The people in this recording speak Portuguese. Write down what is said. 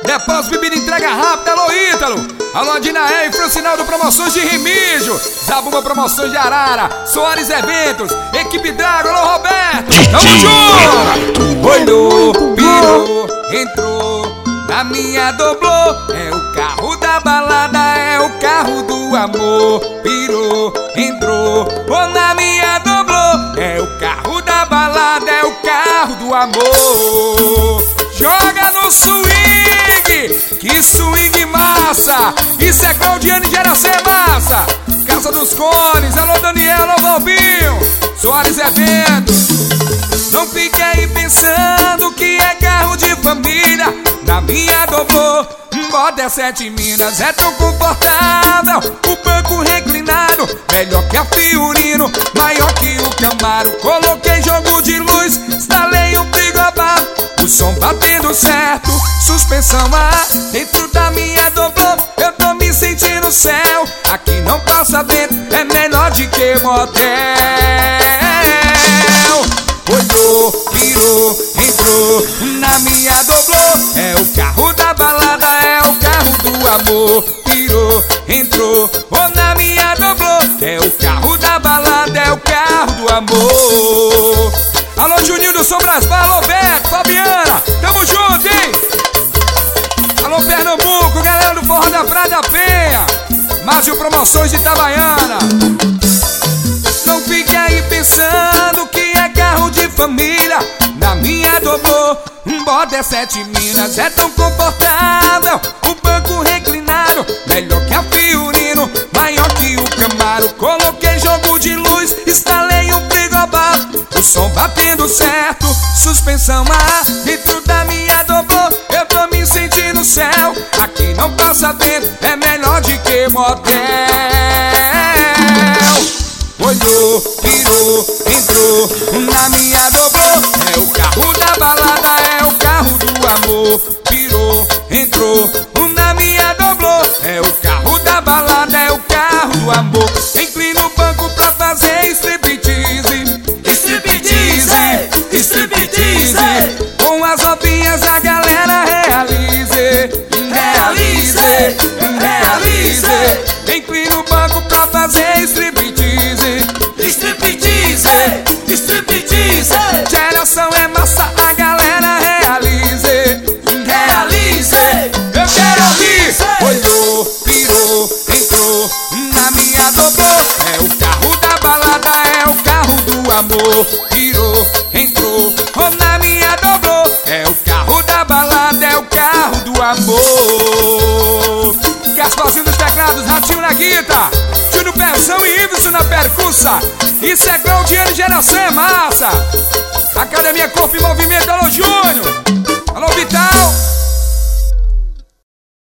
Depósito, bebida, entrega rápida, alô Ítalo. Alô Adinaé e Francinaldo Promoções de Remígio. Zabumba Promoções de Arara. Soares Eventos. Equipe Drago, alô Roberto. Tamo junto. Olhou, pirou, entrou na minha doblô. É o carro da balada, é o carro do amor. Pirou, entrou, ou na minha doblô. É o carro da balada, é o carro do amor. Joga no swing, que swing massa. Isso é Claudiane, Geração é massa. Casa dos Cones, alô Daniel, alô Valbinho. Soares Eventos. Não fique aí pensando que é carro de família. Na minha doblô, moda é 7 Minas. É tão confortável, o banco reclinado, melhor que a Fiorino, maior que o Camaro. Coloquei jogo de luz, instalei um frigobar, o som batendo certo, suspensão a dentro da minha doblô. Eu tô me sentindo no céu, aqui não passa vento, é menor de que motel. Olhou, pirou, entrou na minha doblô. É o carro da balada, é o carro do amor. Pirou, entrou, ou na minha doblô. É o carro da balada, é o carro do amor. Alô Juninho do Sombrasbar, alô Beto, Fabiana, tamo junto, hein? Alô Pernambuco, galera do Forró da Praia da Penha. Márcio Promoções de Itabaiana. Não fique aí pensando que é carro de família. Na minha doblô, moda é 7 Minas. É tão confortável, o banco reclinado, melhor que a Fiorino, maior que o Camaro. Coloquei jogo de luz, instalei um frigobar, o som batendo certo, suspensão a dentro da minha doblô. Eu tô me sentindo no céu, aqui não passa vento, é melhor de que motel. Olhou, pirou, entrou na minha doblô. É o carro da balada, é o carro do amor. Pirou, entrou na minha doblô. É o carro da balada, é o carro do amor. Inclina o banco pra fazer striptease. Striptease, striptease. Com as roupinhas a galera realize. Realize, realize. Inclina o banco pra fazer striptease. Striptease, striptease. Geração é massa, a galera realize. Realize, eu quero ouvir. Olhou, pirou, entrou na minha doblô. É o carro da balada, é o carro do amor. Pirou, entrou, ou na minha doblô. É o carro da balada, é o carro do amor. Gasparzinho dos teclados, Ratinho na guitarra, Júnior Pezão e Iveson na percussa. Isso é Claudiane, Geração é massa. Academia Corpo e Movimento, alô Júnior, alô Vital.